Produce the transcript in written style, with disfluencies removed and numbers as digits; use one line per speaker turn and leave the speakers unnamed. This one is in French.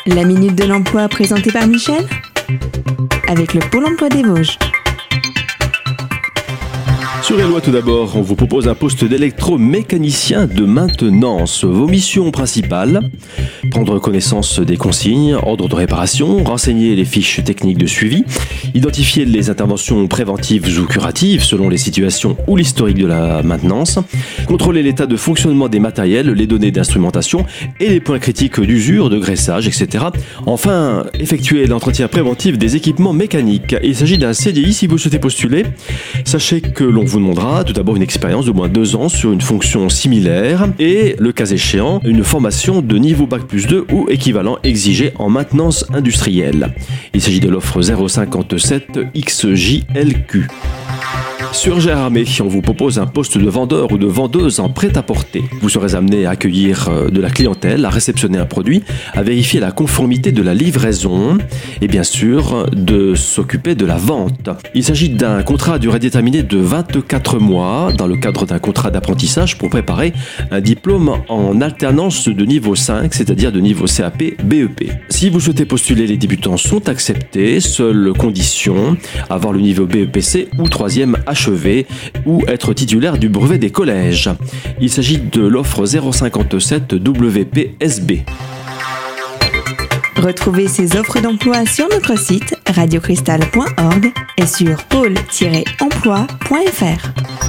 La Minute de l'Emploi présentée par Michel, avec le Pôle Emploi des Vosges.
Sur Eloi, tout d'abord, on vous propose un poste d'électromécanicien de maintenance. Vos missions principales: prendre connaissance des consignes, ordre de réparation, renseigner les fiches techniques de suivi, identifier les interventions préventives ou curatives selon les situations ou l'historique de la maintenance, contrôler l'état de fonctionnement des matériels, les données d'instrumentation et les points critiques d'usure, de graissage, etc. Enfin, effectuer l'entretien préventif des équipements mécaniques. Il s'agit d'un CDI si vous souhaitez postuler. Sachez que l'on vous demandera tout d'abord une expérience d'au moins 2 ans sur une fonction similaire et, le cas échéant, une formation de niveau Bac+2 ou équivalent exigé en maintenance industrielle. Il s'agit de l'offre 057 XJLQ. Sur Gérardmer, on vous propose un poste de vendeur ou de vendeuse en prêt-à-porter. Vous serez amené à accueillir de la clientèle, à réceptionner un produit, à vérifier la conformité de la livraison et bien sûr de s'occuper de la vente. Il s'agit d'un contrat à durée déterminée de 24 mois dans le cadre d'un contrat d'apprentissage pour préparer un diplôme en alternance de niveau 5, c'est-à-dire de niveau CAP BEP. Si vous souhaitez postuler, les débutants sont acceptés, seule condition, avoir le niveau BEPC ou 3e achevé ou être titulaire du brevet des collèges. Il s'agit de l'offre 057 WPSB.
Retrouvez ces offres d'emploi sur notre site radiocristal.org et sur pôle-emploi.fr.